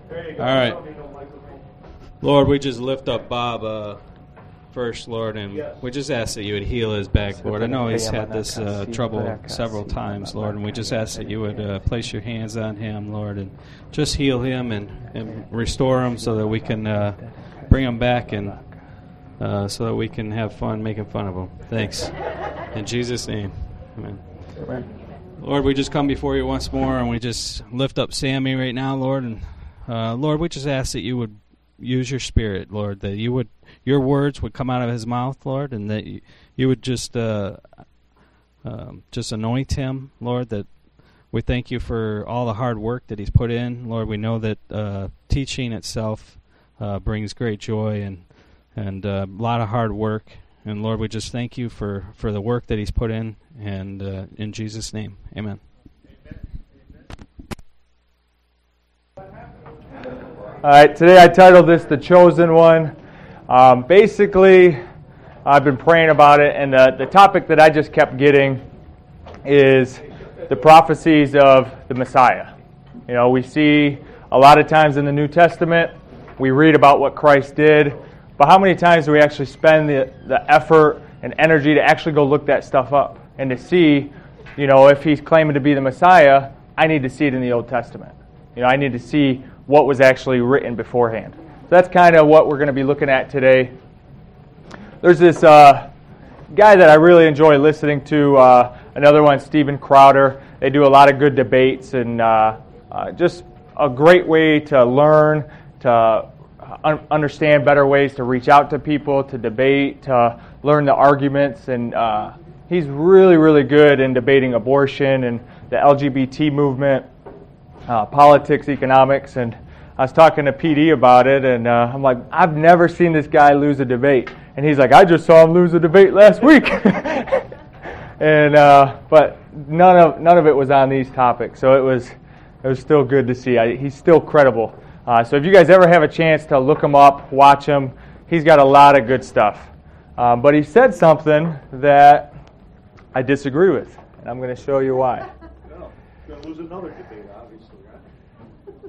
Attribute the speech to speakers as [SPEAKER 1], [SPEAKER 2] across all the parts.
[SPEAKER 1] All right. Lord, we just lift up Bob first, Lord, and we just ask that you would heal his back, Lord. I know he's had this trouble several times, Lord, and we just ask that you would place your hands on him, Lord, and just heal him and restore him so that we can bring him back and so that we can have fun making fun of him. Thanks. In Jesus' name, amen. Amen. Lord, we just come before you once more, and we just lift up Sammy right now, Lord, and Lord, we just ask that you would use your Spirit, Lord, that your words would come out of his mouth, Lord, and that you would just anoint him, Lord, that we thank you for all the hard work that he's put in. Lord, we know that teaching itself brings great joy and a lot of hard work. And Lord, we just thank you for the work that he's put in, and in Jesus' name, amen.
[SPEAKER 2] All right, today I titled this The Chosen One. Basically, I've been praying about it, and the topic that I just kept getting is the prophecies of the Messiah. You know, we see a lot of times in the New Testament, we read about what Christ did, but how many times do we actually spend the effort and energy to actually go look that stuff up and to see, you know, if he's claiming to be the Messiah, I need to see it in the Old Testament. You know, I need to see what was actually written beforehand. So that's kind of what we're going to be looking at today. There's this guy that I really enjoy listening to, another one, Steven Crowder. They do a lot of good debates, and just a great way to learn, to understand better ways to reach out to people, to debate, to learn the arguments. And he's really, really good in debating abortion and the LGBT movement, politics, economics. And I was talking to PD about it, and I'm like, I've never seen this guy lose a debate. And he's like, I just saw him lose a debate last week. And but none of it was on these topics, so it was still good to see. He's still credible. So if you guys ever have a chance to look him up, watch him, he's got a lot of good stuff. But he said something that I disagree with, and I'm going to show you why.
[SPEAKER 3] No, you're going to lose another debate, obviously, right?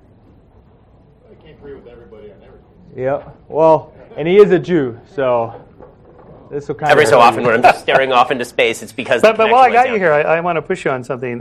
[SPEAKER 3] I can't agree with everybody on everything.
[SPEAKER 2] Yep. Well, and he is a Jew, so this will kind
[SPEAKER 4] every
[SPEAKER 2] of
[SPEAKER 4] so often when I'm just staring off into space, it's because.
[SPEAKER 5] But while I got you here, I want to push you on something.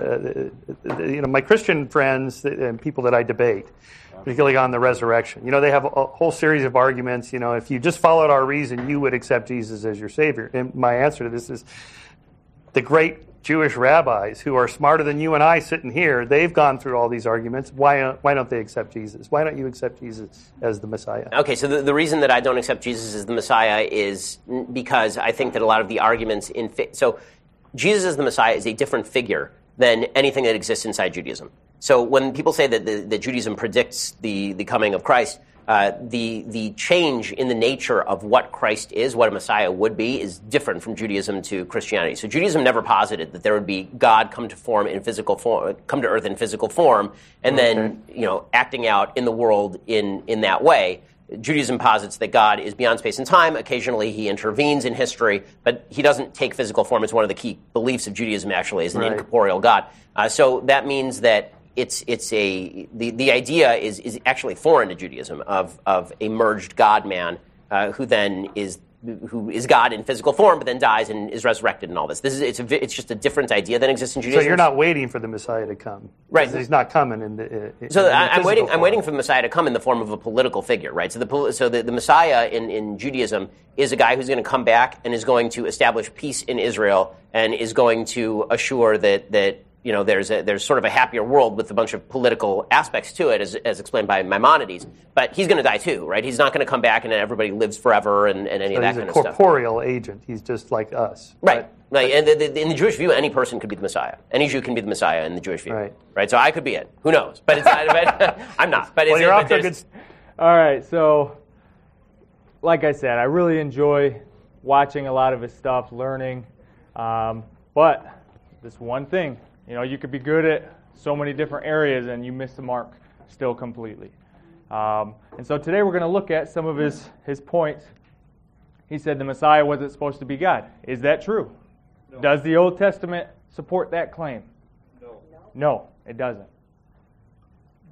[SPEAKER 5] You know, my Christian friends and people that I debate, particularly on the resurrection, you know, they have a whole series of arguments. You know, if you just followed our reason, you would accept Jesus as your Savior. And my answer to this is the great Jewish rabbis who are smarter than you and I sitting here, they've gone through all these arguments. Why don't they accept Jesus? Why don't you accept Jesus as the Messiah?
[SPEAKER 4] Okay, so the reason that I don't accept Jesus as the Messiah is because I think that a lot of the arguments so Jesus as the Messiah is a different figure than anything that exists inside Judaism. So when people say that Judaism predicts the coming of Christ, the change in the nature of what Christ is, what a Messiah would be, is different from Judaism to Christianity. So Judaism never posited that there would be God come to earth in physical form, and then acting out in the world in that way. Judaism posits that God is beyond space and time. Occasionally he intervenes in history, but he doesn't take physical form. It's one of the key beliefs of Judaism, actually, is an incorporeal God. So that means that the idea is actually foreign to Judaism of a merged God-man who is God in physical form, but then dies and is resurrected and all this. It's just a different idea than exists in Judaism.
[SPEAKER 5] So you're not waiting for the Messiah to come,
[SPEAKER 4] right?
[SPEAKER 5] He's not coming
[SPEAKER 4] I'm waiting for the Messiah to come in the form of a political figure, right? So the Messiah in Judaism is a guy who's going to come back and is going to establish peace in Israel and is going to assure that there's sort of a happier world with a bunch of political aspects to it, as explained by Maimonides. But he's going to die too, right? He's not going to come back and everybody lives forever and any of that kind of stuff.
[SPEAKER 5] He's a corporeal agent. He's just like us.
[SPEAKER 4] Right. Right. And in the Jewish view, any person could be the Messiah. Any Jew can be the Messiah in the Jewish view. Right? So I could be it. Who knows? But it's not, I'm not. But
[SPEAKER 5] you're off to a good...
[SPEAKER 2] All right. So, like I said, I really enjoy watching a lot of his stuff, learning. But this one thing, you could be good at so many different areas and you miss the mark still completely. And so today we're going to look at some of his points. He said the Messiah wasn't supposed to be God. Is that true?
[SPEAKER 3] No.
[SPEAKER 2] Does the Old Testament support that claim?
[SPEAKER 3] No.
[SPEAKER 2] No, it doesn't.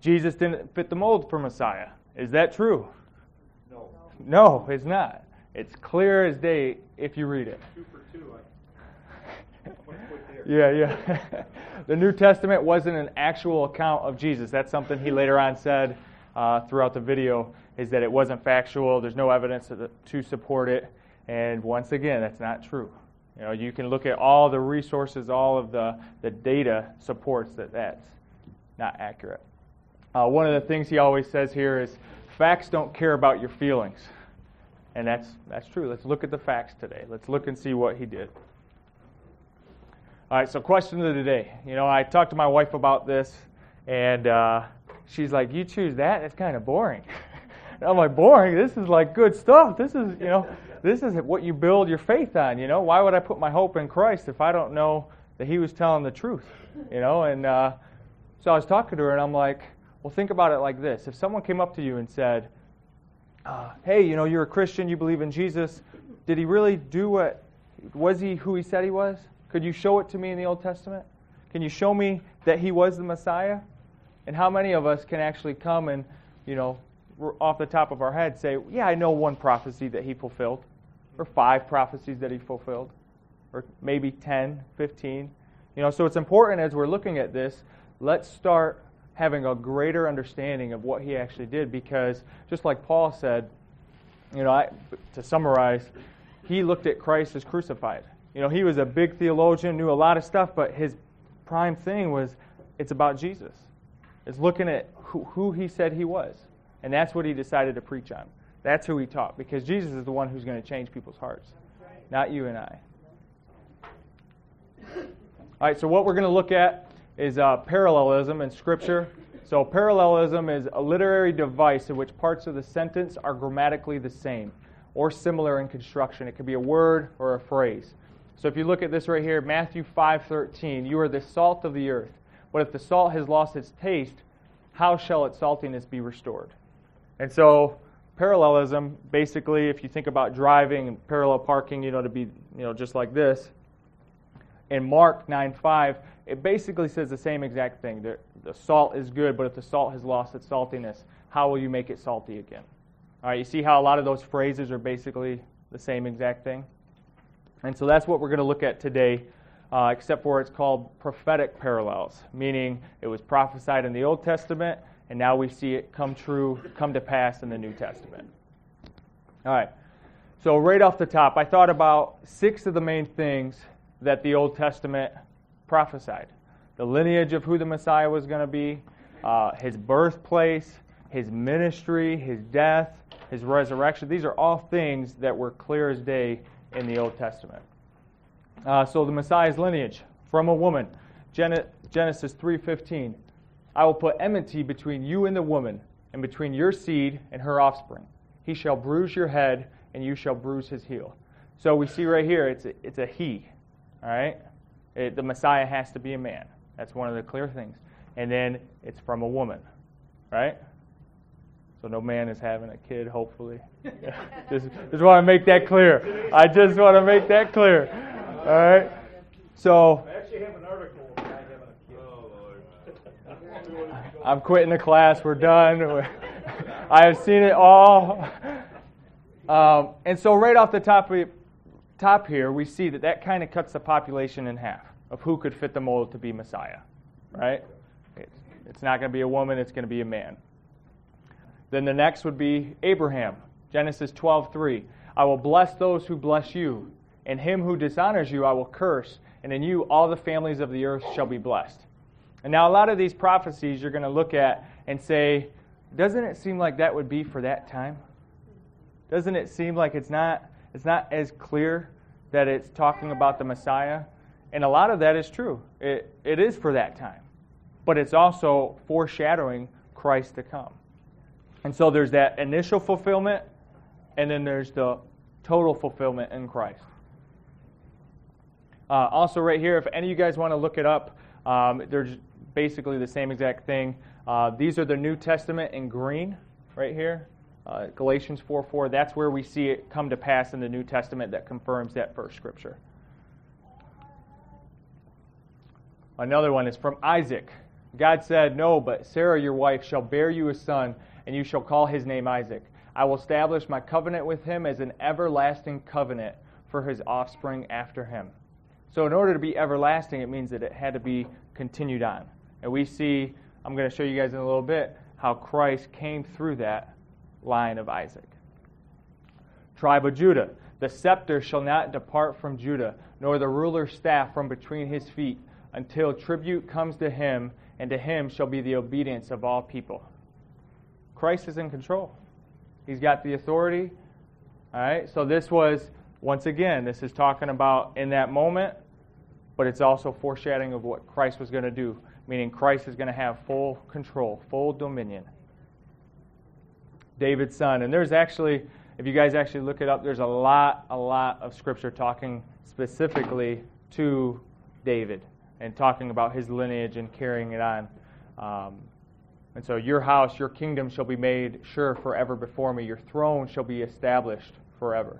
[SPEAKER 2] Jesus didn't fit the mold for Messiah. Is that true?
[SPEAKER 3] No.
[SPEAKER 2] No, it's not. It's clear as day if you read it.
[SPEAKER 3] 2 for 2. I'm going to quit there.
[SPEAKER 2] Yeah. The New Testament wasn't an actual account of Jesus. That's something he later on said throughout the video, is that it wasn't factual. There's no evidence to support it. And once again, that's not true. You can look at all the resources, all of the data supports that that's not accurate. One of the things he always says here is, facts don't care about your feelings. And that's true. Let's look at the facts today. Let's look and see what he did. All right, so question of the day. I talked to my wife about this, and she's like, you choose that? That's kind of boring. And I'm like, boring? This is like good stuff. This is, this is what you build your faith on. Why would I put my hope in Christ if I don't know that he was telling the truth? And so I was talking to her, and I'm like, well, think about it like this. If someone came up to you and said, hey, you're a Christian, you believe in Jesus, did he really do was he who he said he was? Could you show it to me in the Old Testament? Can you show me that he was the Messiah? And how many of us can actually come and, off the top of our head say, yeah, I know one prophecy that he fulfilled, or 5 prophecies that he fulfilled, or maybe 10, 15. So it's important as we're looking at this, let's start having a greater understanding of what he actually did, because just like Paul said, to summarize, he looked at Christ as crucified. He was a big theologian, knew a lot of stuff, but his prime thing was it's about Jesus. It's looking at who he said he was. And that's what he decided to preach on. That's who he taught, because Jesus is the one who's going to change people's hearts, not you and I. All right, so what we're going to look at is parallelism in Scripture. So parallelism is a literary device in which parts of the sentence are grammatically the same or similar in construction. It could be a word or a phrase. So if you look at this right here, Matthew 5:13, you are the salt of the earth. But if the salt has lost its taste, how shall its saltiness be restored? And so parallelism, basically, if you think about driving and parallel parking, to be, just like this, in Mark 9:5, it basically says the same exact thing. The salt is good, but if the salt has lost its saltiness, how will you make it salty again? All right, you see how a lot of those phrases are basically the same exact thing? And so that's what we're going to look at today, except for it's called prophetic parallels, meaning it was prophesied in the Old Testament, and now we see it come to pass in the New Testament. All right, so right off the top, I thought about 6 of the main things that the Old Testament prophesied. The lineage of who the Messiah was going to be, his birthplace, his ministry, his death, his resurrection. These are all things that were clear as day in the Old Testament. So the Messiah's lineage, from a woman, Genesis 3:15. I will put enmity between you and the woman, and between your seed and her offspring. He shall bruise your head, and you shall bruise his heel. So we see right here, it's a he. All right? The Messiah has to be a man. That's one of the clear things. And then it's from a woman. Right? So no man is having a kid, hopefully. Just want to make that clear. I just want to make that clear. All right? So
[SPEAKER 3] I actually have an article about having a kid. Oh, Lord.
[SPEAKER 2] I'm quitting the class. We're done. I have seen it all. And so right off the top here, we see that kind of cuts the population in half of who could fit the mold to be Messiah. Right? It's not going to be a woman. It's going to be a man. Then the next would be Abraham. Genesis 12:3. I will bless those who bless you, and him who dishonors you I will curse, and in you all the families of the earth shall be blessed. And now a lot of these prophecies you're going to look at and say, doesn't it seem like that would be for that time? Doesn't it seem like it's not as clear that it's talking about the Messiah? And a lot of that is true. It is for that time. But it's also foreshadowing Christ to come. And so there's that initial fulfillment, and then there's the total fulfillment in Christ. Also right here, if any of you guys want to look it up, there's basically the same exact thing. These are the New Testament in green right here. Galatians 4:4, that's where we see it come to pass in the New Testament that confirms that first scripture. Another one is from Isaac. God said, "No, but Sarah your wife shall bear you a son, and you shall call his name Isaac. I will establish my covenant with him as an everlasting covenant for his offspring after him." So in order to be everlasting, it means that it had to be continued on. And we see, I'm going to show you guys in a little bit, how Christ came through that line of Isaac. Tribe of Judah. The scepter shall not depart from Judah, nor the ruler's staff from between his feet, until tribute comes to him, and to him shall be the obedience of all people. Christ is in control. He's got the authority. All right, so this was, once again, this is talking about in that moment, but it's also foreshadowing of what Christ was going to do, meaning Christ is going to have full control, full dominion. David's son. And there's actually, if you guys actually look it up, there's a lot of scripture talking specifically to David and talking about his lineage and carrying it on. And so your house, your kingdom shall be made sure forever before me. Your throne shall be established forever.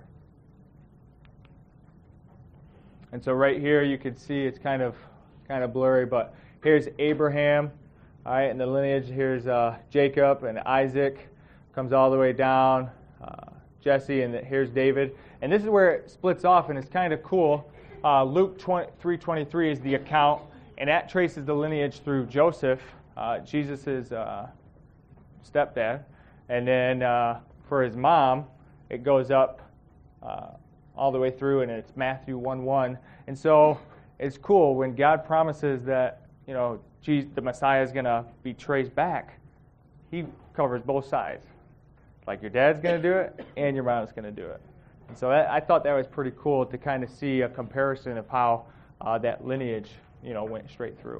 [SPEAKER 2] And so right here you can see it's kind of blurry, but here's Abraham, all right, and the lineage. Here's Jacob and Isaac, comes all the way down, Jesse, and here's David. And this is where it splits off, and it's kind of cool. Luke 3:23 is the account, and that traces the lineage through Joseph, Jesus' stepdad. And then for his mom, it goes up all the way through, and it's Matthew 1:1. And so it's cool when God promises that, the Messiah is going to be traced back. He covers both sides. Like your dad's going to do it, and your mom's going to do it. And so I thought that was pretty cool to kind of see a comparison of how that lineage, went straight through.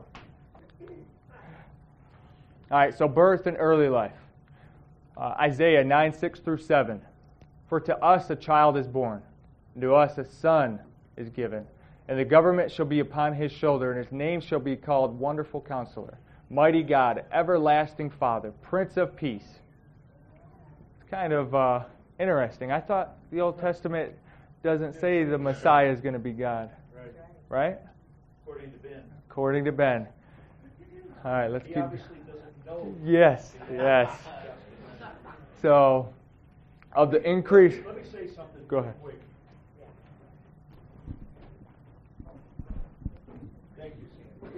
[SPEAKER 2] All right, so birth and early life. Isaiah 9:6-7. For to us a child is born, and to us a son is given, and the government shall be upon his shoulder, and his name shall be called Wonderful Counselor, Mighty God, Everlasting Father, Prince of Peace. It's kind of interesting. I thought the Old Testament doesn't say the Messiah is going to be God. Right? According to Ben. All right, let's keep. He obviously doesn't know. Yes. So, of the increase.
[SPEAKER 3] Let me say something.
[SPEAKER 2] Go ahead.
[SPEAKER 3] Quick. Thank you,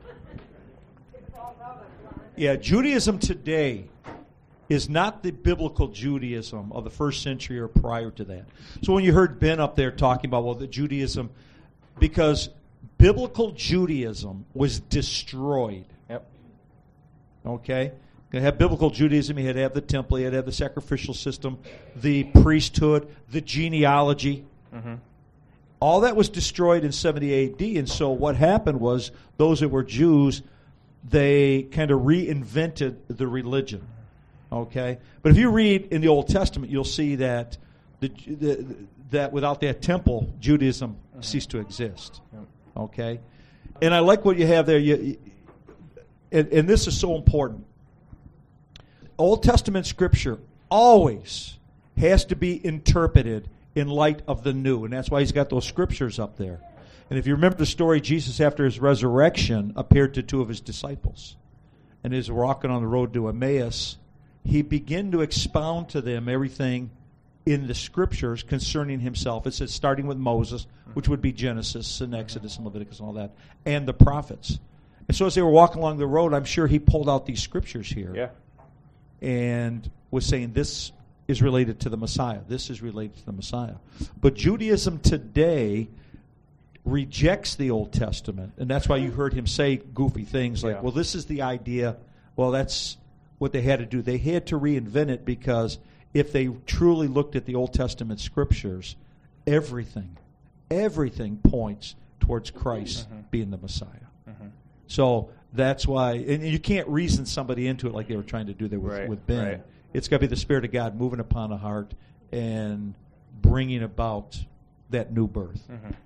[SPEAKER 3] Sam.
[SPEAKER 6] Yeah, Judaism today is not the biblical Judaism of the first century or prior to that. So when you heard Ben up there talking about, the Judaism, because biblical Judaism was destroyed.
[SPEAKER 2] Yep.
[SPEAKER 6] Okay? You have biblical Judaism, you had to have the temple, you had to have the sacrificial system, the priesthood, the genealogy.
[SPEAKER 2] Mm-hmm.
[SPEAKER 6] All that was destroyed in 70 AD, and so what happened was those that were Jews, they kind of reinvented the religion. Okay? But if you read in the Old Testament, you'll see that that without that temple, Judaism ceased to exist. Okay? And I like what you have there. And this is so important. Old Testament Scripture always has to be interpreted in light of the new. And that's why he's got those Scriptures up there. And if you remember the story, Jesus, after his resurrection, appeared to two of his disciples. And as walking on the road to Emmaus, he began to expound to them everything in the Scriptures concerning himself. It says starting with Moses, which would be Genesis and Exodus and Leviticus and all that, and the prophets. And so as they were walking along the road, I'm sure he pulled out these Scriptures here and was saying, this is related to the Messiah. This is related to the Messiah. But Judaism today rejects the Old Testament, and that's why you heard him say goofy things like, well, this is the idea. Well, that's what they had to do. They had to reinvent it, because if they truly looked at the Old Testament Scriptures, everything points towards Christ being the Messiah. So that's why, and you can't reason somebody into it like they were trying to do there with Ben.
[SPEAKER 2] Right.
[SPEAKER 6] It's got to be the Spirit of God moving upon a heart and bringing about that new birth.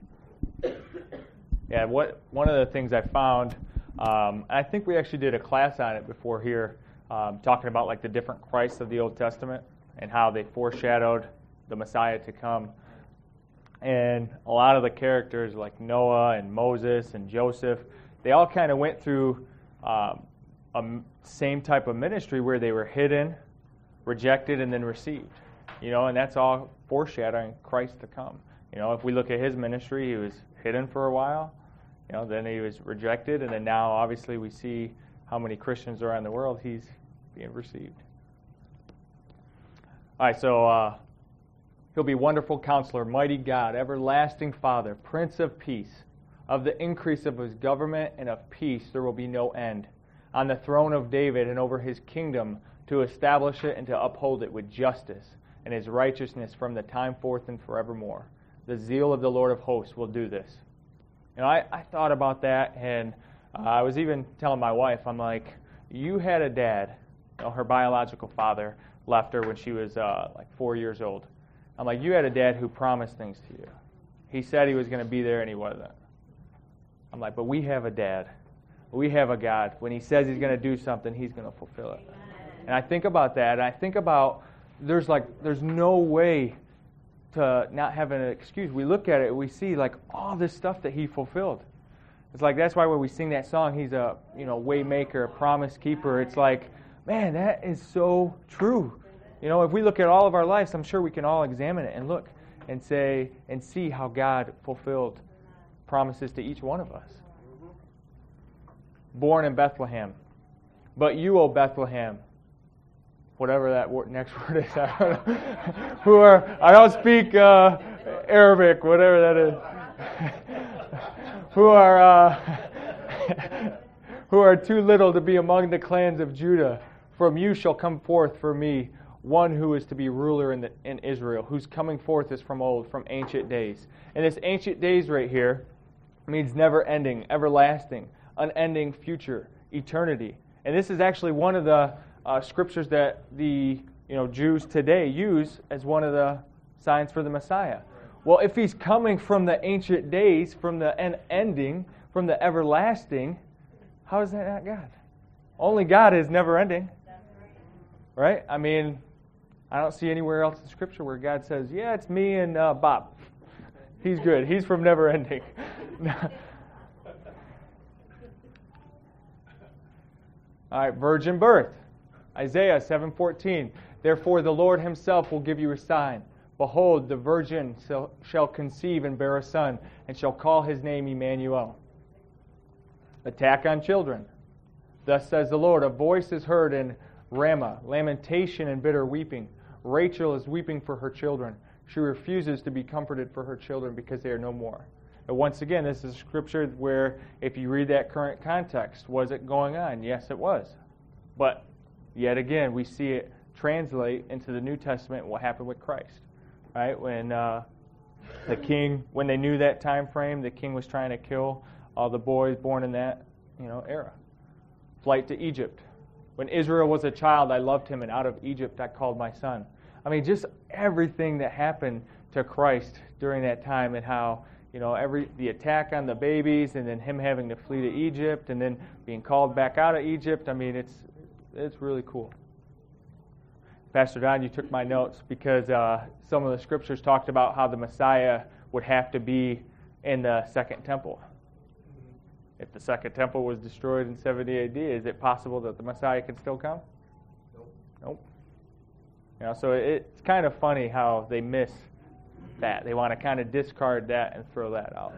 [SPEAKER 2] Yeah, one of the things I found, and I think we actually did a class on it before here, talking about like the different Christs of the Old Testament and how they foreshadowed the Messiah to come. And a lot of the characters like Noah and Moses and Joseph, they all kind of went through same type of ministry where they were hidden, rejected, and then received. And that's all foreshadowing Christ to come. If we look at his ministry, he was hidden for a while, then he was rejected, and then now obviously we see how many Christians are in the world, he's being received. All right, so he'll be Wonderful Counselor, Mighty God, Everlasting Father, Prince of Peace. Of the increase of his government and of peace there will be no end. On the throne of David and over his kingdom, to establish it and to uphold it with justice and his righteousness from the time forth and forevermore. The zeal of the Lord of hosts will do this. I thought about that, and I was even telling my wife, I'm like, you had a dad, her biological father left her when she was like 4 years old. I'm like, you had a dad who promised things to you. He said he was going to be there, and he wasn't. I'm like, but we have a dad. We have a God. When he says he's going to do something, he's going to fulfill it. And I think about that, and I think about there's no way to not have an excuse. We look at it, we see like all this stuff that he fulfilled. It's like that's why when we sing that song, he's a way maker, a promise keeper. It's like, man, that is so true. If we look at all of our lives, I'm sure we can all examine it and look and say and see how God fulfilled promises to each one of us. Born in Bethlehem. But you, O Bethlehem, whatever that next word is, I don't speak Arabic, whatever that is, who are too little to be among the clans of Judah. From you shall come forth for me one who is to be ruler in Israel, whose coming forth is from old, from ancient days. And this ancient days right here means never ending, everlasting, unending future, eternity. And this is actually one of the scriptures that the Jews today use as one of the signs for the Messiah. Well, if he's coming from the ancient days, from the ending, from the everlasting, how is that not God? Only God is never ending. Right? I mean, I don't see anywhere else in Scripture where God says, yeah, it's me and Bob. He's good. He's from never ending. All right, virgin birth. Isaiah 7:14. Therefore the Lord himself will give you a sign. Behold, the virgin shall conceive and bear a son, and shall call his name Emmanuel. Attack on children. Thus says the Lord, a voice is heard in Ramah, lamentation and bitter weeping. Rachel is weeping for her children. She refuses to be comforted for her children because they are no more. And once again, this is a scripture where if you read that current context, was it going on? Yes, it was. But yet again, we see it translate into the New Testament what happened with Christ. Right? When when they knew that time frame, the king was trying to kill all the boys born in that era. Flight to Egypt. When Israel was a child, I loved him, and out of Egypt I called my son. I mean, just everything that happened to Christ during that time, and how the attack on the babies, and then him having to flee to Egypt, and then being called back out of Egypt. I mean, it's really cool. Pastor Don, you took my notes because some of the scriptures talked about how the Messiah would have to be in the Second Temple. If the Second Temple was destroyed in 70 AD, is it possible that the Messiah can still come? Nope. So it's kind of funny how they miss that. They want to kind of discard that and throw that out.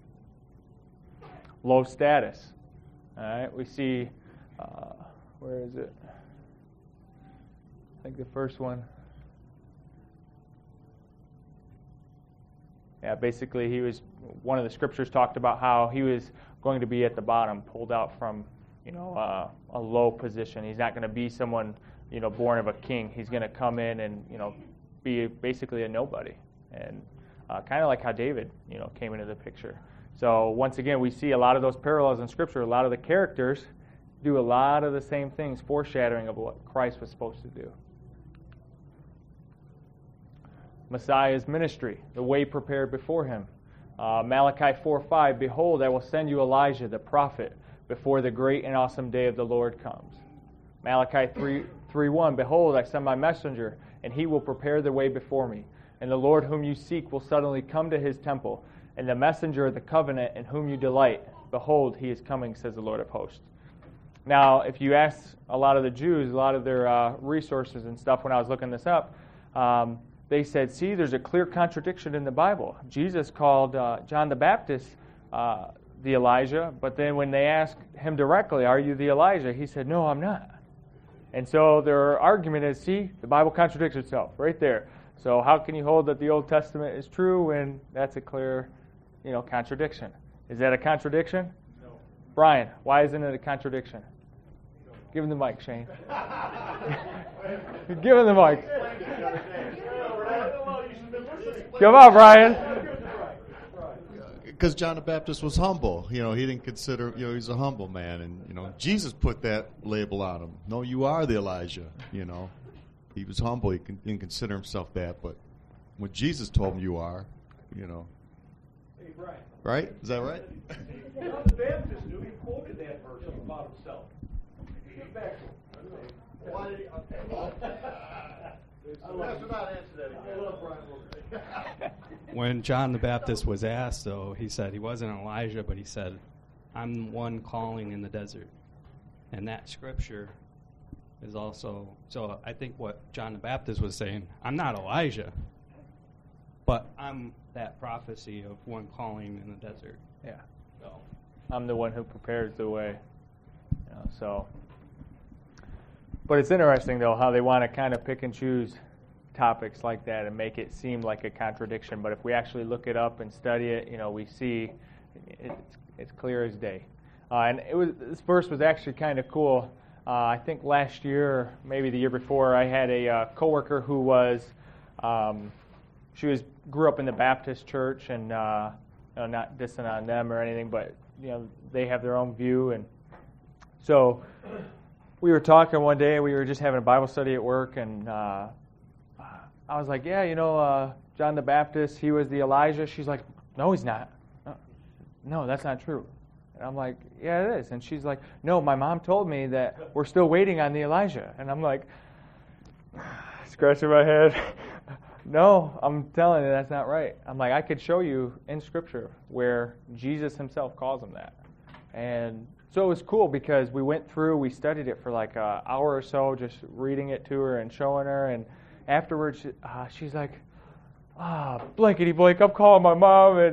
[SPEAKER 2] Low status. All right, we see, where is it? I think the first one. Yeah, basically one of the scriptures talked about how he was going to be at the bottom, pulled out from, a low position. He's not going to be someone, born of a king. He's going to come in and, be basically a nobody. And kind of like how David, came into the picture. So once again, we see a lot of those parallels in Scripture. A lot of the characters do a lot of the same things, foreshadowing of what Christ was supposed to do. Messiah's ministry, the way prepared before him. Malachi 4:5, behold, I will send you Elijah, the prophet, before the great and awesome day of the Lord comes. Malachi 3:1, behold, I send my messenger, and he will prepare the way before me. And the Lord whom you seek will suddenly come to his temple, and the messenger of the covenant in whom you delight, behold, he is coming, says the Lord of hosts. Now, if you ask a lot of the Jews, a lot of their resources and stuff when I was looking this up, they said, see, there's a clear contradiction in the Bible. Jesus called John the Baptist the Elijah, but then when they asked him directly, are you the Elijah? He said, no, I'm not. And so their argument is, see, the Bible contradicts itself right there. So how can you hold that the Old Testament is true when that's a clear, contradiction? Is that a contradiction? No. Brian, why isn't it a contradiction? Give him the mic, Shane. Give him the mic. Come on, Brian.
[SPEAKER 7] Because John the Baptist was humble. He didn't consider, he's a humble man. And, Jesus put that label on him. No, you are the Elijah, He was humble. He didn't consider himself that. But when Jesus told him you are,
[SPEAKER 3] Hey, Brian.
[SPEAKER 7] Right? Is that right?
[SPEAKER 3] John the Baptist knew he quoted that verse about himself. Get back to him. Why did he? Let's not answer that again. I love Brian.
[SPEAKER 1] When John the Baptist was asked, though, he said he wasn't Elijah, but he said, I'm one calling in the desert. And that scripture is also, so I think what John the Baptist was saying, I'm not Elijah, but I'm that prophecy of one calling in the desert.
[SPEAKER 2] Yeah. So I'm the one who prepares the way. But it's interesting, though, how they want to kind of pick and choose topics like that and make it seem like a contradiction. But if we actually look it up and study it, we see it's clear as day. And this verse was actually kind of cool. I think last year, maybe the year before, I had a coworker who was, grew up in the Baptist church, and not dissing on them or anything, but they have their own view, and so we were talking one day. We were just having a Bible study at work, and I was like, yeah, John the Baptist, he was the Elijah. She's like, no, he's not. No, that's not true. And I'm like, yeah, it is. And she's like, no, my mom told me that we're still waiting on the Elijah. And I'm like, scratching my head. No, I'm telling you, that's not right. I'm like, I could show you in Scripture where Jesus himself calls him that. And so it was cool because we went through, we studied it for like an hour or so, just reading it to her and showing her. And afterwards, she's like, blankety blank, I'm calling my mom. And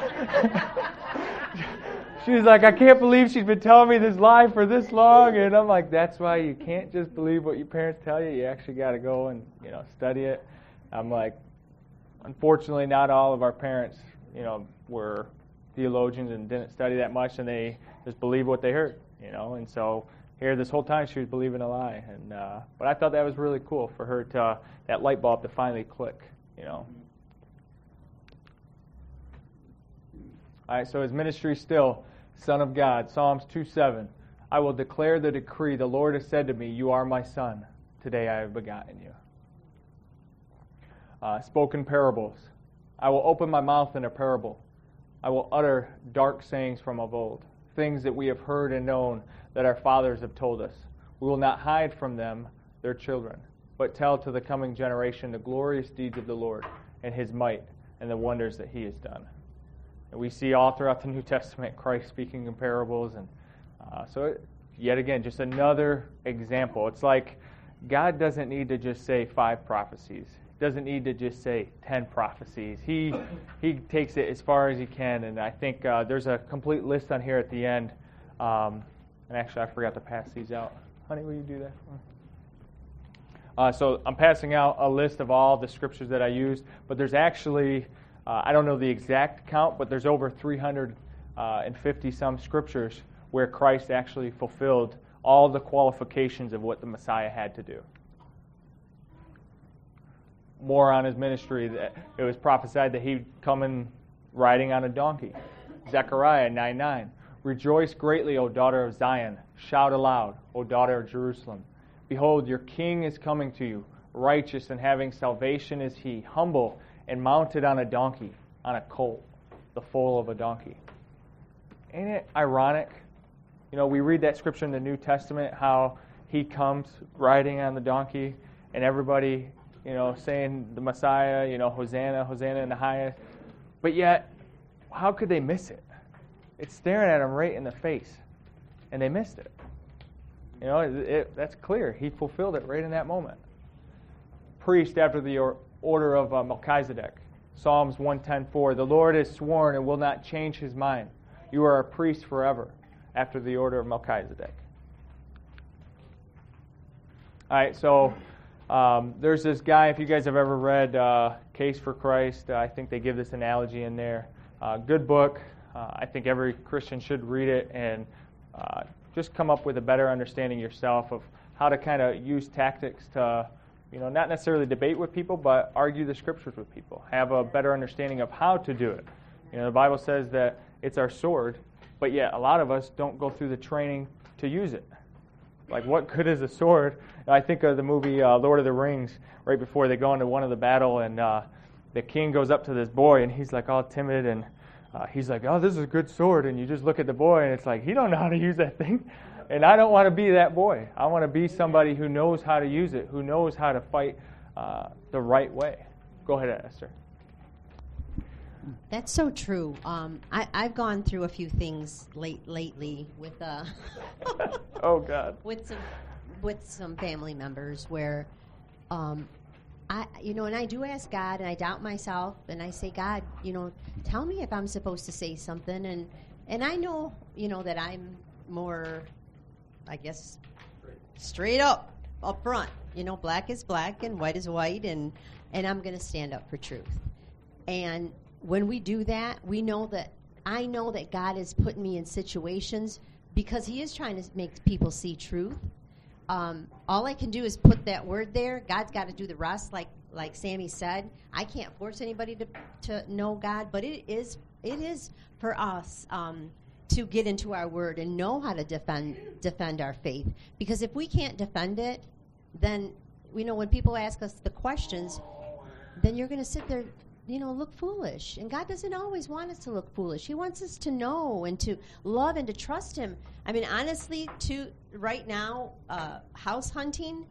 [SPEAKER 2] she's like, I can't believe she's been telling me this lie for this long. And I'm like, that's why you can't just believe what your parents tell you. You actually got to go and study it. I'm like, unfortunately, not all of our parents, were theologians and didn't study that much, and they just believe what they heard, And so here, this whole time, she was believing a lie. And but I thought that was really cool for her to that light bulb to finally click, All right. So his ministry still, Son of God, Psalms 2:7. I will declare the decree. The Lord has said to me, you are my son. Today I have begotten you. Spoken parables. I will open my mouth in a parable. I will utter dark sayings from of old, things that we have heard and known that our fathers have told us. We will not hide from them their children, but tell to the coming generation the glorious deeds of the Lord and his might and the wonders that he has done. And we see all throughout the New Testament Christ speaking in parables. And yet again, just another example. It's like God doesn't need to just say 5 prophecies. Doesn't need to just say 10 prophecies. He takes it as far as he can, and I think there's a complete list on here at the end. And actually, I forgot to pass these out. Honey, will you do that? So I'm passing out a list of all the scriptures that I used, but there's actually, I don't know the exact count, but there's over 350 some scriptures where Christ actually fulfilled all the qualifications of what the Messiah had to do. More on his ministry, that it was prophesied that he'd come in riding on a donkey. Zechariah 9:9. Rejoice greatly, O daughter of Zion. Shout aloud, O daughter of Jerusalem. Behold, your king is coming to you. Righteous and having salvation is he. Humble and mounted on a donkey, on a colt, the foal of a donkey. Ain't it ironic? We read that scripture in the New Testament, how he comes riding on the donkey, and everybody saying the Messiah, Hosanna, Hosanna in the highest. But yet, how could they miss it? It's staring at them right in the face, and they missed it. You know, that's clear. He fulfilled it right in that moment. Priest after the order of Melchizedek. Psalms 110:4. The Lord has sworn and will not change his mind. You are a priest forever after the order of Melchizedek. All right, so there's this guy, if you guys have ever read Case for Christ, I think they give this analogy in there. Good book. I think every Christian should read it and just come up with a better understanding yourself of how to kind of use tactics to, not necessarily debate with people, but argue the scriptures with people. Have a better understanding of how to do it. The Bible says that it's our sword, but yet a lot of us don't go through the training to use it. Like, what good is a sword? I think of the movie Lord of the Rings, right before they go into one of the battle, and the king goes up to this boy, and he's like all timid, and he's like, oh, this is a good sword, and you just look at the boy, and it's like, he don't know how to use that thing. And I don't want to be that boy. I want to be somebody who knows how to use it, who knows how to fight the right way. Go ahead, Esther.
[SPEAKER 8] That's so true. I've gone through a few things lately with
[SPEAKER 2] oh God,
[SPEAKER 8] with some family members where and I do ask God, and I doubt myself, and I say, God, tell me if I'm supposed to say something, and I know that I'm more, I guess, straight up front. Black is black and white is white, and I'm going to stand up for truth. And when we do that, I know that God is putting me in situations because he is trying to make people see truth. All I can do is put that word there. God's got to do the rest, like Sammy said. I can't force anybody to know God, but it is for us to get into our word and know how to defend our faith. Because if we can't defend it, then when people ask us the questions, then you're going to sit there, look foolish. And God doesn't always want us to look foolish. He wants us to know and to love and to trust him. I mean, honestly, right now, house hunting,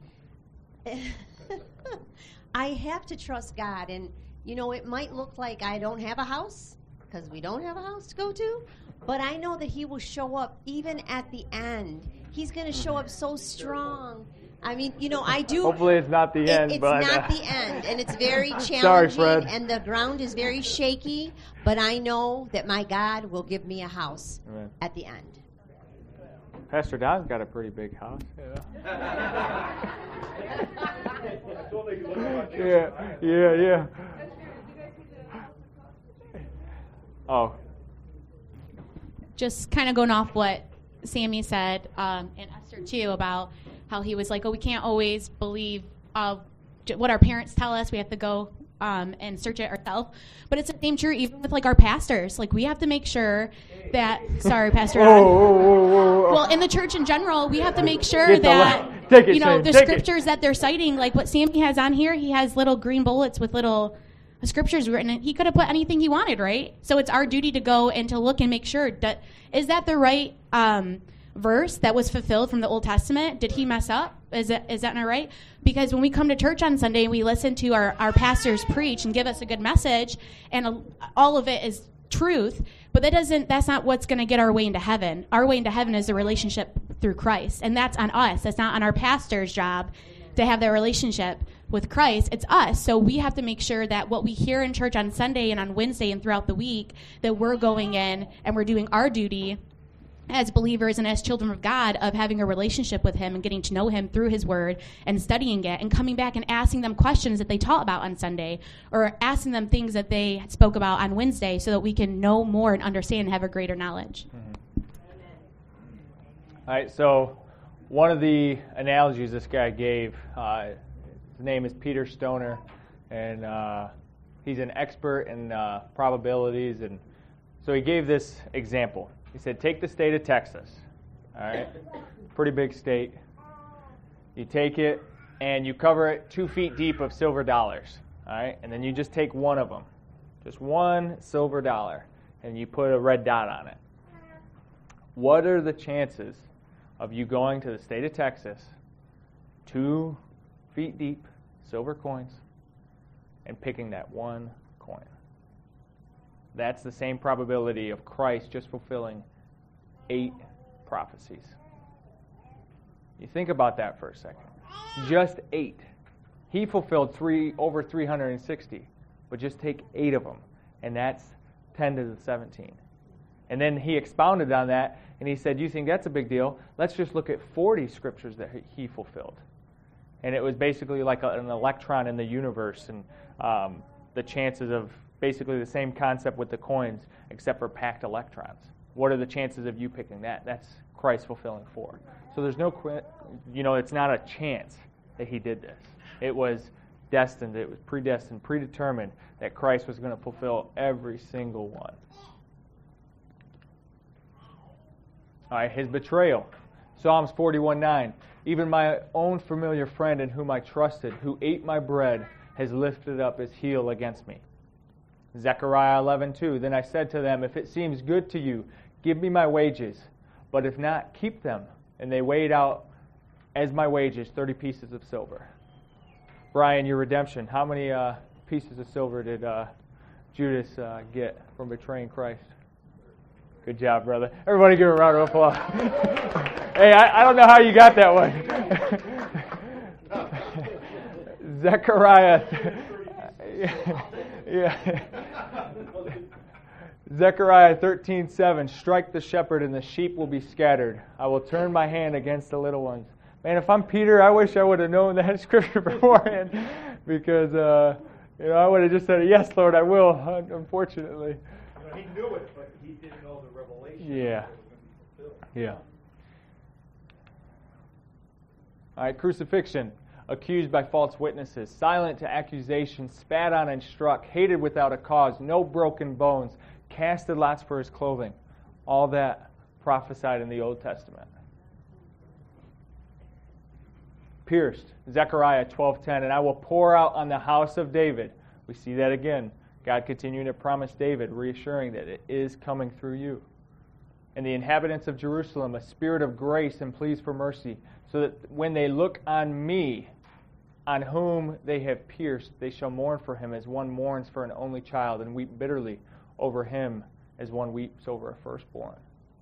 [SPEAKER 8] I have to trust God. And, it might look like I don't have a house because we don't have a house to go to. But I know that he will show up even at the end. He's going to show up so strong. I mean, I do.
[SPEAKER 2] Hopefully it's not the end.
[SPEAKER 8] It's
[SPEAKER 2] but
[SPEAKER 8] not the end, and it's very challenging.
[SPEAKER 2] Sorry, Fred.
[SPEAKER 8] And the ground is very shaky, but I know that my God will give me a house at the end.
[SPEAKER 2] Pastor Don's got a pretty big house. Yeah. Oh.
[SPEAKER 9] Just kind of going off what Sammy said, and Esther too, about how he was like, we can't always believe what our parents tell us. We have to go and search it ourselves. But it's the same true even with our pastors. We have to make sure that, sorry, Pastor Don. Well, in the church in general, we have to make sure that, the scriptures that they're citing, like what Sammy has on here, he has little green bullets with little scriptures written, and he could have put anything he wanted, right? So it's our duty to go and to look and make sure that is that the right verse that was fulfilled from the Old Testament. Did he mess up? Is that not right? Because when we come to church on Sunday and we listen to our pastors preach and give us a good message, and all of it is truth, but that's not what's going to get our way into heaven. Our way into heaven is a relationship through Christ, and that's on us. That's not on our pastor's job to have that relationship with Christ. It's us. So we have to make sure that what we hear in church on Sunday and on Wednesday and throughout the week, that we're going in and we're doing our duty as believers and as children of God of having a relationship with him and getting to know him through his word and studying it and coming back and asking them questions that they taught about on Sunday or asking them things that they spoke about on Wednesday so that we can know more and understand and have a greater knowledge.
[SPEAKER 2] Mm-hmm. All right, so one of the analogies this guy gave, his name is Peter Stoner, and he's an expert in probabilities, and so he gave this example. He said, take the state of Texas, all right? Pretty big state. You take it, and you cover it 2 feet deep of silver dollars, all right? And then you just take one of them, just one silver dollar, and you put a red dot on it. What are the chances of you going to the state of Texas, 2 feet deep, silver coins, and picking that one coin? That's the same probability of Christ just fulfilling 8 prophecies. You think about that for a second. Just 8. He fulfilled over 360, but just take 8 of them, and that's 10 to the 17. And then he expounded on that, and he said, you think that's a big deal? Let's just look at 40 scriptures that he fulfilled. And it was basically like an electron in the universe, and the chances of basically the same concept with the coins, except for packed electrons. What are the chances of you picking that? That's Christ fulfilling 4. So there's no, it's not a chance that he did this. It was destined, it was predestined, predetermined that Christ was going to fulfill every single one. All right, his betrayal. Psalms 41:9. Even my own familiar friend in whom I trusted, who ate my bread, has lifted up his heel against me. Zechariah 11:2. Then I said to them, if it seems good to you, give me my wages, but if not, keep them. And they weighed out as my wages 30 pieces of silver. Brian, your redemption. How many pieces of silver did Judas get from betraying Christ? Good job, brother. Everybody give a round of applause. Hey, I don't know how you got that one. Zechariah. Zechariah 13:7. Strike the shepherd and the sheep will be scattered. I will turn my hand against the little ones. Man, if I'm Peter, I wish I would have known that scripture beforehand, because I would have just said, yes, Lord, I will, unfortunately.
[SPEAKER 3] He knew it, but he didn't know the revelation.
[SPEAKER 2] Yeah. Yeah. All right, crucifixion. Accused by false witnesses, silent to accusation, spat on and struck, hated without a cause, no broken bones, casted lots for his clothing. All that prophesied in the Old Testament. Pierced. Zechariah 12:10. And I will pour out on the house of David. We see that again. God continuing to promise David, reassuring that it is coming through you. And the inhabitants of Jerusalem, a spirit of grace and pleas for mercy, so that when they look on me, on whom they have pierced, they shall mourn for him as one mourns for an only child, and weep bitterly over him as one weeps over a firstborn.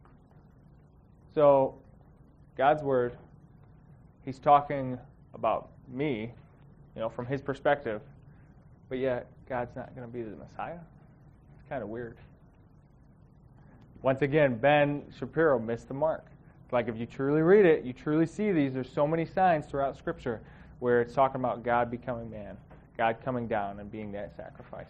[SPEAKER 2] So, God's word, he's talking about me, from his perspective, but yet God's not going to be the Messiah. It's kind of weird. Once again, Ben Shapiro missed the mark. Like if you truly read it, you truly see these. There's so many signs throughout Scripture where it's talking about God becoming man, God coming down and being that sacrifice.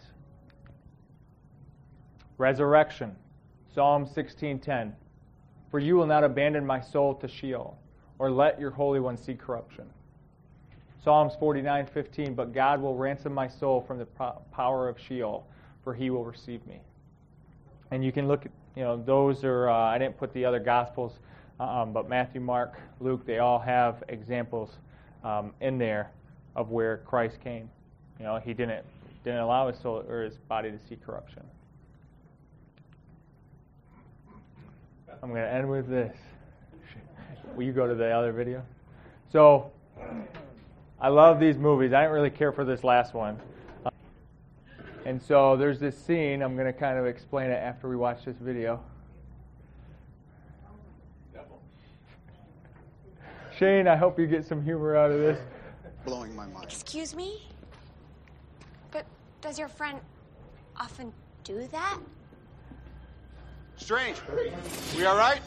[SPEAKER 2] Resurrection. Psalm 16:10. For you will not abandon my soul to Sheol, or let your Holy One see corruption. Psalms 49:15. But God will ransom my soul from the power of Sheol, for he will receive me. And you can look at, those are, I didn't put the other Gospels, but Matthew, Mark, Luke, they all have examples in there of where Christ came. He didn't allow his soul or his body to see corruption. I'm going to end with this. Will you go to the other video? So, I love these movies. I didn't really care for this last one. And so there's this scene. I'm going to kind of explain it after we watch this video. Shane, I hope you get some humor out of this.
[SPEAKER 10] Blowing my mind.
[SPEAKER 11] Excuse me? But does your friend often do that?
[SPEAKER 10] Strange. We all right?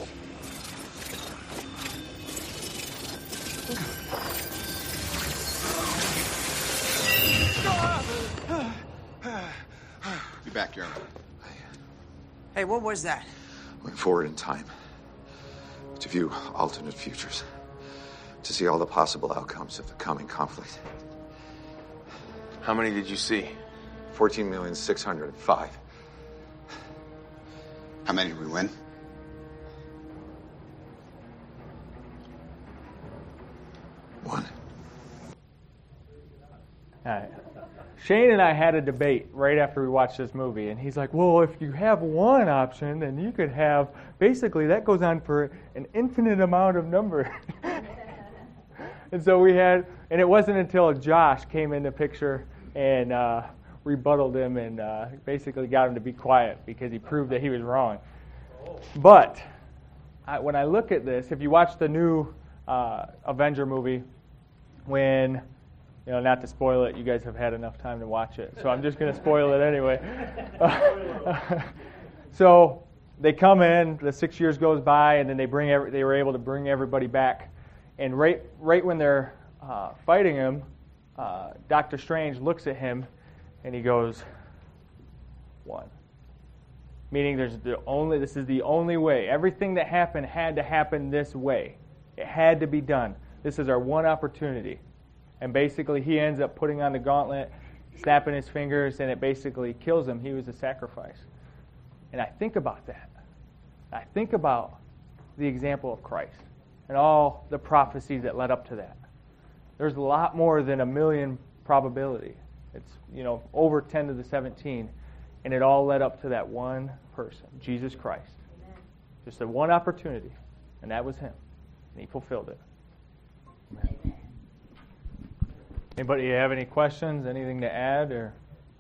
[SPEAKER 10] Be back, Jeremy.
[SPEAKER 12] Hey, what was that?
[SPEAKER 10] Went forward in time to view alternate futures, to see all the possible outcomes of the coming conflict.
[SPEAKER 13] How many did you see?
[SPEAKER 10] 14,605,000.
[SPEAKER 13] How many did we win?
[SPEAKER 10] One.
[SPEAKER 2] All right. Shane and I had a debate right after we watched this movie, and he's like, well, if you have one option, then you could have, basically that goes on for an infinite amount of number. And so we had, and it wasn't until Josh came in the picture and rebutted him and basically got him to be quiet because he proved that he was wrong. But when I look at this, if you watch the new Avenger movie when, not to spoil it, you guys have had enough time to watch it, so I'm just going to spoil it anyway. So they come in, the 6 years goes by, and then they were able to bring everybody back. And right when they're fighting him, Doctor Strange looks at him, and he goes, 1. Meaning this is the only way. Everything that happened had to happen this way. It had to be done. This is our one opportunity. And basically he ends up putting on the gauntlet, snapping his fingers, and it basically kills him. He was a sacrifice. And I think about that. I think about the example of Christ and all the prophecies that led up to that. There's a lot more than 1 million probability. It's, over 10 to the 17. And it all led up to that one person, Jesus Christ. Just a one opportunity. And that was him. And he fulfilled it. Amen. Anybody have any questions? Anything to add? Or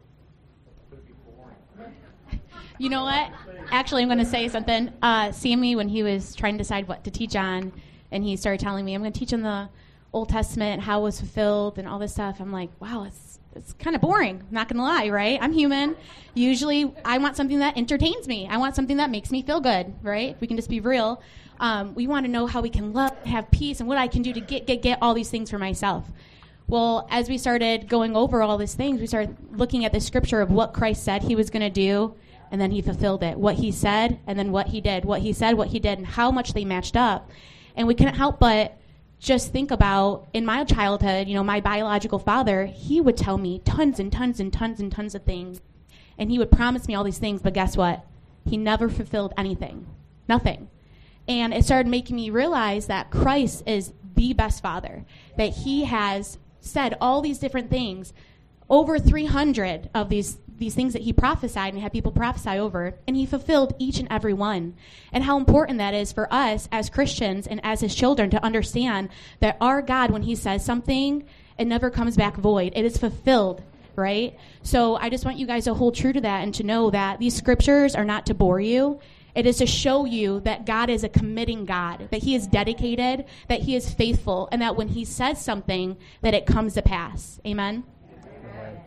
[SPEAKER 9] You know what? Actually, I'm going to say something. Sammy, when he was trying to decide what to teach on, and he started telling me, I'm going to teach on the Old Testament, how it was fulfilled, and all this stuff, I'm like, wow, it's kind of boring. I'm not going to lie, right? I'm human. Usually, I want something that entertains me. I want something that makes me feel good, right? We can just be real. We want to know how we can love, have peace, and what I can do to get all these things for myself. Well, as we started going over all these things, we started looking at the scripture of what Christ said he was going to do, and then he fulfilled it. What he said, and then what he did. What he said, what he did, and how much they matched up. And we couldn't help but just think about, in my childhood, my biological father, he would tell me tons and tons and tons and tons of things. And he would promise me all these things, but guess what? He never fulfilled anything. Nothing. And it started making me realize that Christ is the best father, that he has said all these different things, over 300 of these things that he prophesied and had people prophesy over, and he fulfilled each and every one. And how important that is for us as Christians and as his children to understand that our God, when he says something, it never comes back void. It is fulfilled, right? So I just want you guys to hold true to that and to know that these scriptures are not to bore you. It is to show you that God is a committing God, that he is dedicated, that he is faithful, and that when he says something, that it comes to pass. Amen?
[SPEAKER 2] Amen.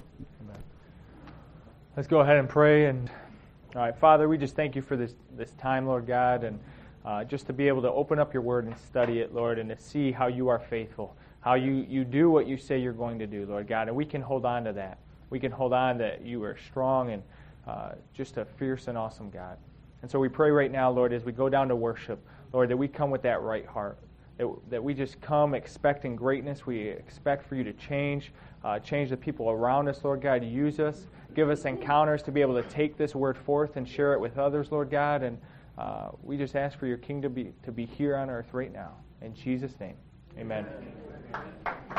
[SPEAKER 2] Let's go ahead and pray. And all right, Father, we just thank you for this time, Lord God, and just to be able to open up your word and study it, Lord, and to see how you are faithful, how you do what you say you're going to do, Lord God, and we can hold on to that. We can hold on that you are strong and just a fierce and awesome God. And so we pray right now, Lord, as we go down to worship, Lord, that we come with that right heart, that we just come expecting greatness. We expect for you to change the people around us, Lord God. Use us. Give us encounters to be able to take this word forth and share it with others, Lord God. And we just ask for your kingdom to be here on earth right now. In Jesus' name, amen.